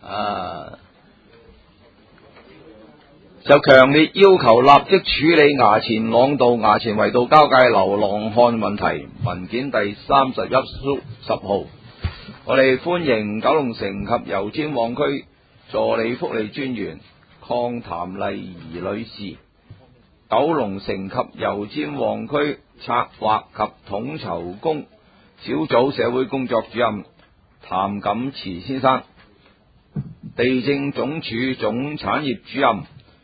就強烈要求立即處理衙前塱道、衙前圍道交界流浪漢問題。文件第31蘇10號，我哋歡迎九龍城及油尖旺區助理福利專員鄺譚麗儀女士，九龍城及油尖旺區策劃及統籌工小組社會工作主任譚錦慈先生，地政總署總產業主任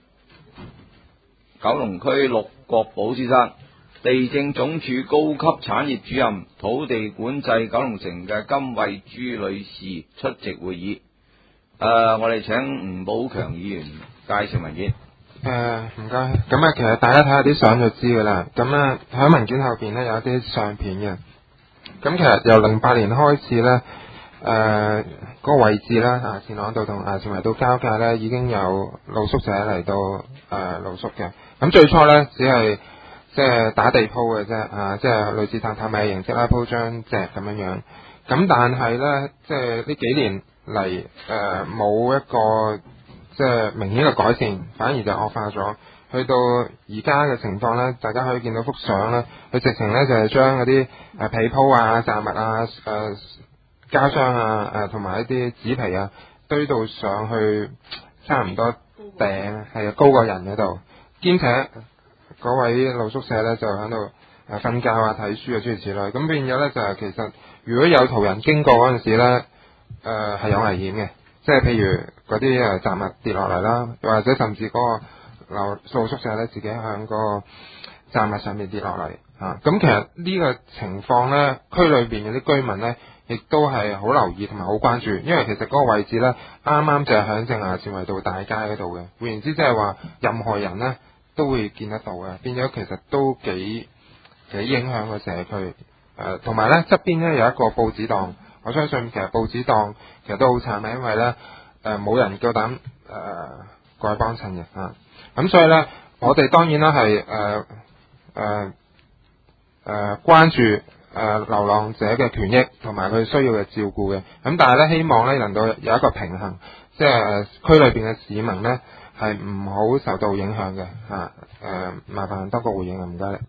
九龍區陸國寶先生，地政總署高級產業主任土地管制九龍城嘅金惠珠女士出席會議。我哋請吳寶強議員介紹文件。 唔該。咁啊，其實大家睇下啲相就知噶啦。咁啊，喺文件後邊呢，有啲相片嘅。咁其實由08年開始呢，嗰個位置咧，衙前塱道同衙前圍道交界呢，已經有露宿者嚟到露宿嘅。咁最初呢，只係即係打地鋪嘅啫，即係類似榻榻米嘅形式啦，鋪張席咁樣樣。咁但係呢，即係呢幾年嚟冇一個即係明顯嘅改善，反而就惡化咗。去到而家嘅情況呢，大家可以見到幅相呢，佢直情呢就係將嗰啲被鋪啊、雜物啊、膠箱啊、同埋一啲紙皮啊堆到上去，差唔多頂係高過人嗰度，兼且嗰位露宿者呢就喺度瞓覺啊、睇書啊諸如此類，咁變咗呢，就係其實如果有途人經過嗰陣時呢，係有危險嘅，即係譬如嗰啲雜物跌落嚟啦，或者甚至嗰個露宿者呢自己向嗰個雜物上面跌落嚟啊。咁其實呢個情況呢，區裏邊嗰啲居民呢亦都係好留意同埋好關注，因為其實嗰個位置呢啱啱就係響正衙前圍道大街嗰度嘅，換言之即係話任何人呢都會見得到嘅，變咗其實都幾影響個社區。同埋呢側邊呢有一個報紙檔，我相信其實報紙檔其實都好慘嘅，因為呢冇人夠膽過去幫襯嘅啊。咁所以呢，我哋當然啦係關注流浪者嘅權益同埋佢需要嘅照顧嘅。咁但係呢，希望呢能夠有一個平衡，即係區裏邊嘅市民呢係唔好受到影響嘅嚇。麻煩多個回應啊，唔該你。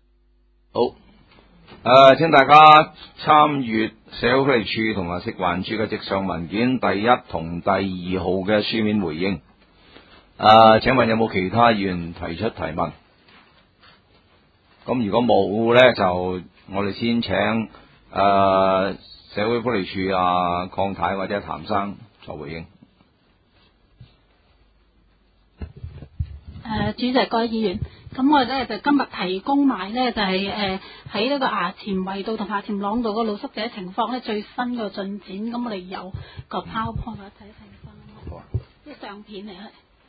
好，請大家參閱社會福利署同埋食環署嘅直上文件第1同第2號嘅書面回應。請問有冇其他議員提出提問？咁如果冇呢，就我哋先請社會福利署鄺太或者譚生作回應。 主席、各位議員，咁我哋咧就今日提供埋呢，就係喺呢個衙前圍道同衙前塱道個露宿者情況呢最新嘅進展。咁我哋有個 PowerPoint 睇翻，好啊，啲相片嚟係。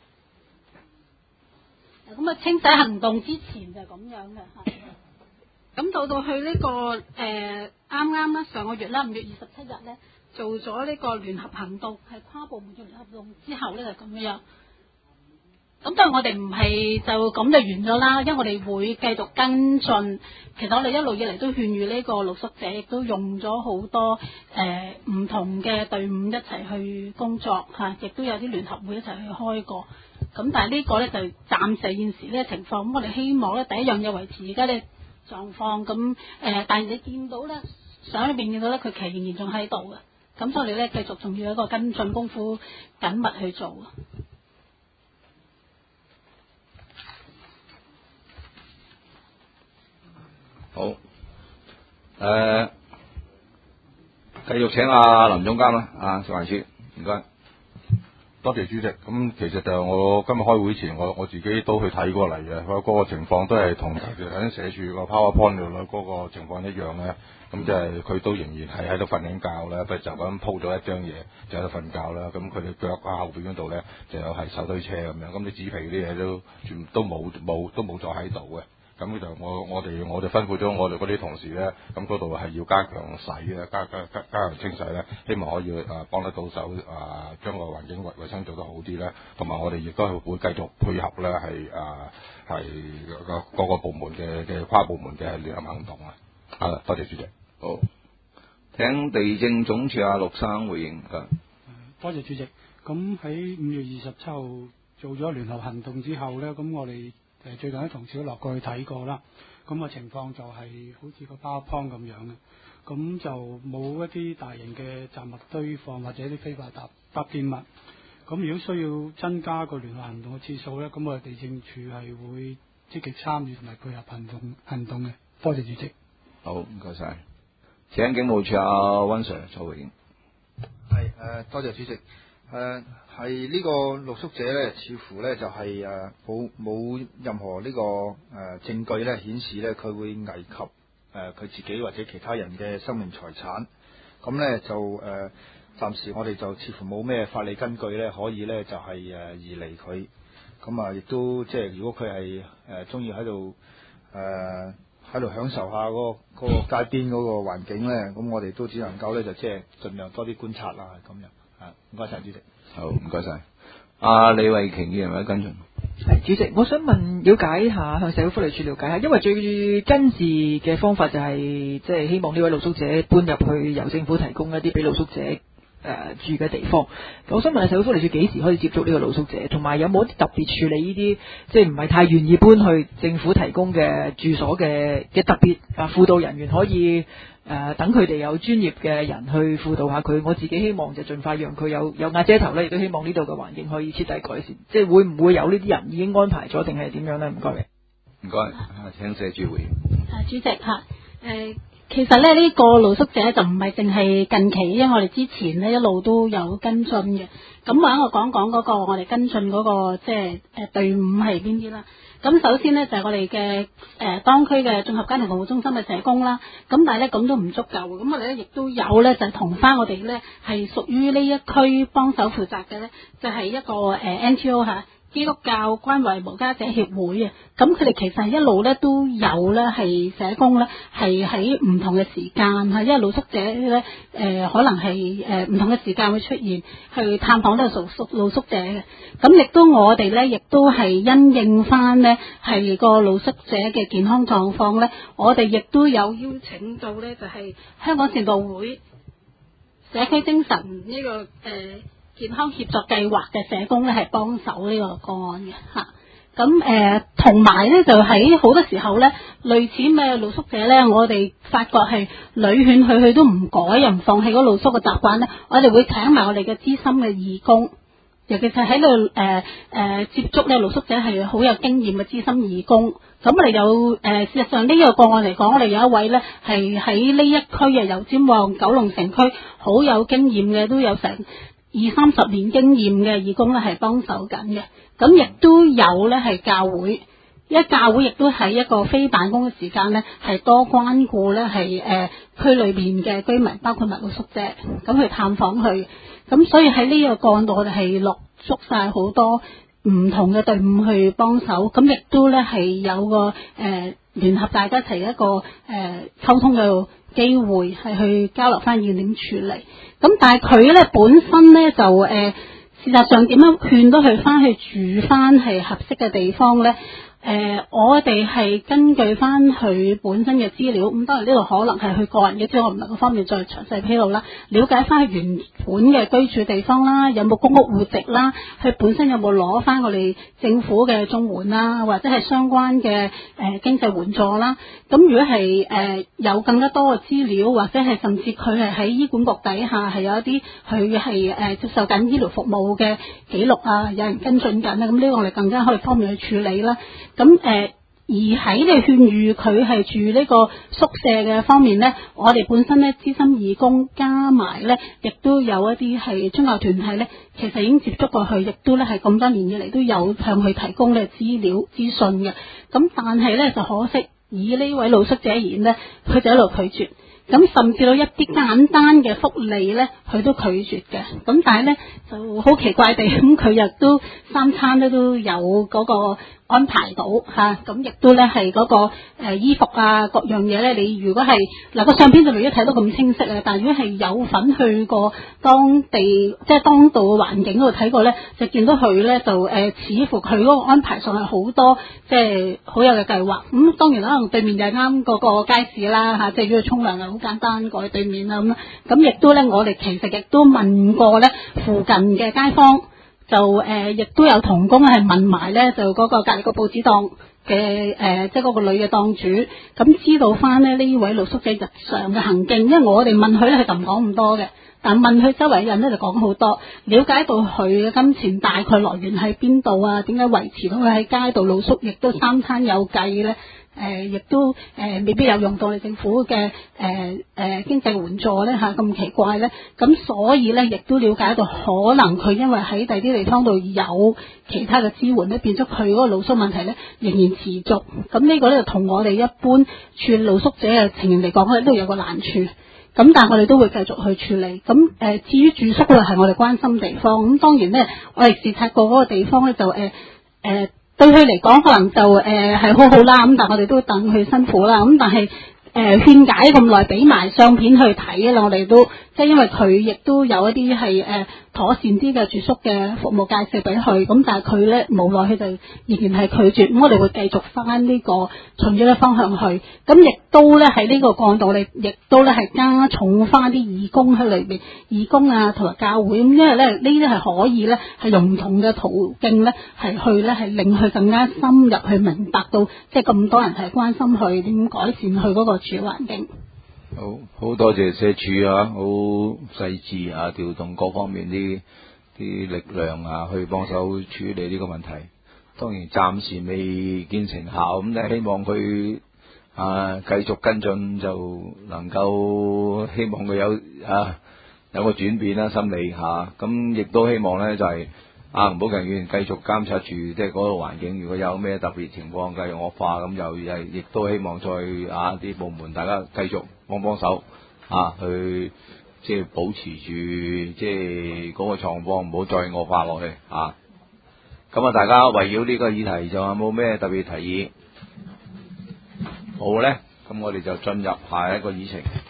咁清洗行動之前就係咁樣嘅。咁到去呢個啱啱啦，上個月啦，5月27日呢，做咗呢個聯合行動，係跨部門嘅聯合行動之後呢，就咁樣。咁當然我哋唔係就咁就完咗啦，因為我哋會繼續跟進。其實我哋一路以嚟都勸喻呢個露宿者，亦都用咗好多唔同嘅隊伍一齊去工作嚇，亦都有啲聯合會一齊去開過。咁但係呢個呢，就暫時現時呢個情況。咁我哋希望呢，第一樣嘢維持而家嘅狀況。咁但係你見到呢，相裏邊見到呢，佢其實仍然仲喺度嘅。咁所以我哋呢，繼續仲要有一個跟進功夫緊密去做。 好，繼續請林總監啦，食環署，唔該。 多謝主席。咁其實就我今日開會前，我自己都去睇過嚟嘅，嗰個情況都係同頭先寫住個 PowerPoint 度嗰個情況一樣咧。咁即係佢都仍然係喺度瞓緊覺啦，就咁鋪咗一張嘢就喺度瞓覺啦。咁佢哋腳後邊嗰度咧就有係手推車咁樣，咁啲紙皮啲嘢都全部都冇再喺度嘅。咁就我哋吩咐咗我哋嗰啲同事咧，咁嗰度係要加強洗嘅，加強清洗咧，希望可以幫得到手將個環境衛生做得好啲咧，同埋我哋亦都係會繼續配合咧，係各個部門嘅跨部門嘅聯合行動啊！多謝主席。 好，請地政總署陸生回應。 多多謝主席。咁喺5月27號做咗聯合行動之後呢，咁我哋最近啲同事都落過去睇過啦。咁個情況就係好似個包廂咁樣嘅，咁就冇一啲大型嘅雜物堆放或者啲非法搭建物。咁如果需要增加個聯合行動嘅次數呢，咁我哋地政處係會積極參與同埋配合行動嘅。多謝主席。 好，唔該晒。請警務處阿温 Sir 做回應。 係多謝主席。係呢個露宿者咧，似乎咧就係冇任何呢個證據咧顯示咧佢會危及佢自己或者其他人嘅生命財產。咁咧就暫時我哋就似乎冇咩法理根據咧可以咧就係移離佢。咁啊，亦都即係如果佢係中意喺度享受下嗰個街邊嗰個環境咧，咁我哋都只能夠咧就即係盡量多啲觀察啦，咁樣。唔該晒，主席。 好，唔該晒。阿李慧瓊議員有冇跟進？ 主席，我想了解下，向社會福利署了解下，因為最根治嘅方法就係即係希望呢位露宿者搬入去由政府提供一啲俾露宿者住嘅地方。我想問下社會福利署幾時可以接觸呢個露宿者，同埋有冇一啲特別處理呢啲即係唔係太願意搬去政府提供嘅住所嘅特別輔導人員可以等佢哋有專業嘅人去輔導下佢。我自己希望就盡快讓佢有瓦遮頭咧，亦都希望呢度嘅環境可以徹底改善。即係會唔會有呢啲人已經安排咗，定係點樣咧？唔該你。 唔該，請社主回應。 主席其實咧呢個露宿者就唔係淨係近期，因為我哋之前呢一路都有跟進嘅。咁我講嗰個我哋跟進嗰個即係隊伍係邊啲啦。咁首先呢，就係我哋嘅當區嘅綜合家庭服務中心嘅社工啦。咁但係咧咁都唔足夠。咁我哋咧亦都有咧就係同翻我哋咧係屬於呢一區幫手負責嘅咧，就係一個NGO 嚇。基督教關懷無家者協會啊，咁佢哋其實一路咧都有咧係社工咧係喺唔同嘅時間嚇，因為露宿者咧可能係唔同嘅時間會出現去探訪呢個露宿者嘅，咁亦都我哋咧亦都係因應翻咧係個露宿者嘅健康狀況咧，我哋亦都有邀請到咧就係香港善道會社區精神呢個健康協作計劃嘅社工咧係幫手呢個個案嘅嚇，咁同埋咧就喺好多時候咧，類似嘅露宿者咧，我哋發覺係屢勸佢都唔改又唔放棄嗰露宿嘅習慣咧，我哋會請埋我哋嘅資深嘅義工，尤其是喺度接觸咧露宿者係好有經驗嘅資深義工。咁我哋有事實上呢個個案嚟講，我哋有一位咧係喺呢一區嘅油尖旺九龍城區好有經驗嘅，都有成20-30年經驗嘅義工咧係幫手緊嘅，咁亦都有咧係教會，因為教會亦都喺一個非辦公嘅時間咧係多關顧咧係區裏邊嘅居民，包括埋露宿者，咁去探訪佢，咁所以喺呢個個案度我哋係落足晒好多唔同嘅隊伍去幫手，咁亦都咧係有個聯合大家一齊一個溝通嘅機會係去交流翻要點處理。咁但係佢咧本身咧就事實上點樣勸到佢翻去住翻係合適嘅地方咧？我哋係根據翻佢本身嘅資料，咁當然呢度可能係佢個人嘅資料，我唔能夠方面再詳細披露啦。了解翻佢原本嘅居住地方啦，有冇公屋戶籍啦，佢本身有冇攞翻我哋政府嘅綜援啦，或者係相關嘅經濟援助啦。咁如果係有更加多嘅資料，或者係甚至佢係喺醫管局底下係有一啲佢係接受緊醫療服務嘅記錄啊，有人跟進緊啊，咁呢個我哋更加可以方便去處理啦。咁而喺呢勸喻佢係住呢個宿舍嘅方面呢，我哋本身呢資深義工加埋呢，亦都有一啲係宗教團體呢，其實已經接觸過去，亦都呢係咁多年以嚟都有向佢提供呢資料資訊嘅。咁但係呢，就可惜，以呢位露宿者而言呢，佢就一路拒絕。咁甚至到一啲簡單嘅福利咧，佢都拒絕嘅。咁但係咧就好奇怪地，咁佢亦都3餐咧都有嗰個安排到嚇，咁亦都咧係嗰個衣服啊各樣嘢咧，你如果係嗱個相片就未必睇到咁清晰啊，但係如果係有份去過當地即係當道嘅環境嗰度睇過咧，就見到佢咧就似乎佢嗰個安排上係好多即係好有嘅計劃。咁當然可能對面就係啱嗰個街市啦嚇，即係如果去沖涼啊好簡單過去對面啦咁亦都咧我哋其實亦都問過咧附近嘅街坊。就亦都有同工係問埋咧，就嗰個隔離個報紙檔嘅即係嗰個女嘅檔主，咁知道翻咧呢位露宿者日常嘅行徑，因為我哋問佢咧，佢就唔講咁多嘅，但問佢周圍人咧就講好多，了解到佢嘅金錢大概來源喺邊度啊，點解維持到佢喺街度露宿，亦都三餐有計咧。亦都未必有用到你政府嘅經濟援助咧嚇，咁奇怪咧，咁所以咧亦都了解到可能佢因為喺第啲地方度有其他嘅支援咧，變咗佢嗰個露宿問題咧仍然持續。咁呢個咧就同我哋一般處理露宿者嘅情形嚟講咧，都有個難處。咁但係我哋都會繼續去處理。咁至於住宿咧係我哋關心地方。咁當然咧，我哋視察過嗰個地方咧就對佢嚟講可能就係好好啦，咁但係我哋都等佢辛苦啦，咁但係勸解咁耐，俾埋相片去睇啦，我哋都即係因為佢亦都有一啲係妥善啲嘅住宿嘅服務介紹俾佢，咁但係佢咧無奈佢就仍然係拒絕，咁我哋會繼續翻呢個循咗嘅方向去，咁亦都咧喺呢個個案度，你亦都咧係加重翻啲義工喺裏邊，義工啊同埋教會，咁因為咧呢啲係可以咧係用唔同嘅途徑咧係去咧係令佢更加深入去明白到，即係咁多人係關心佢點改善佢嗰個住環境。 好多謝社署啊，好細緻啊，調動各方面啲力量啊，去幫手處理呢個問題。當然暫時未見成效，咁咧希望佢繼續跟進，就能夠希望佢有個轉變啦，心理嚇。咁亦都希望咧就係吳寶強議員繼續監察住即係嗰個環境，如果有咩特別情況繼續惡化，咁又亦都希望再啲部門大家繼續幫手去即係保持住即係嗰個狀況，唔好再惡化落去啊！咁大家圍繞呢個議題就有冇咩特別提議？好咧，咁我哋就進入下一個議程。